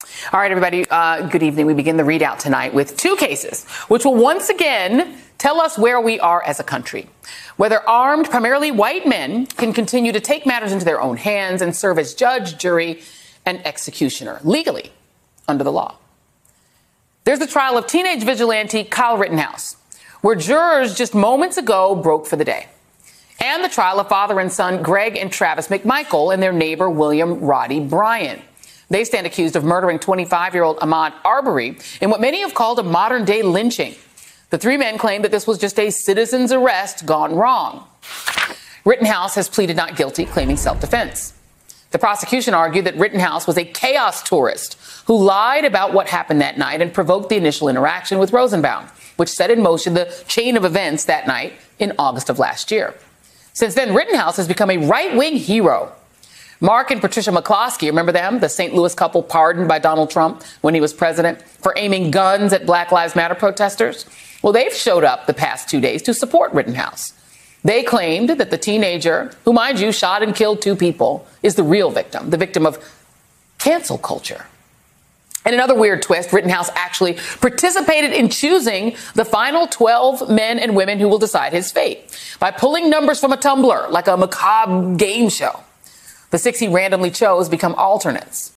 All right, everybody, good evening. We begin the readout tonight with two cases, which will once again tell us where we are as a country. Whether armed, primarily white men can continue to take matters into their own hands and serve as judge, jury, and executioner legally under the law. There's the trial of teenage vigilante Kyle Rittenhouse, where jurors just moments ago broke for the day. And the trial of father and son Greg and Travis McMichael and their neighbor William Roddy Bryan. They stand accused of murdering 25-year-old Ahmaud Arbery in what many have called a modern-day lynching. The three men claim that this was just a citizen's arrest gone wrong. Rittenhouse has pleaded not guilty, claiming self-defense. The prosecution argued that Rittenhouse was a chaos tourist who lied about what happened that night and provoked the initial interaction with Rosenbaum, which set in motion the chain of events that night in August of last year. Since then, Rittenhouse has become a right-wing hero. Mark and Patricia McCloskey, remember them? The St. Louis couple pardoned by Donald Trump when he was president for aiming guns at Black Lives Matter protesters. Well, they've showed up the past 2 days to support Rittenhouse. They claimed that the teenager, who, mind you, shot and killed two people, is the real victim, the victim of cancel culture. And another weird twist, Rittenhouse actually participated in choosing the final 12 men and women who will decide his fate by pulling numbers from a tumbler like a macabre game show. The 6 he randomly chose become alternates.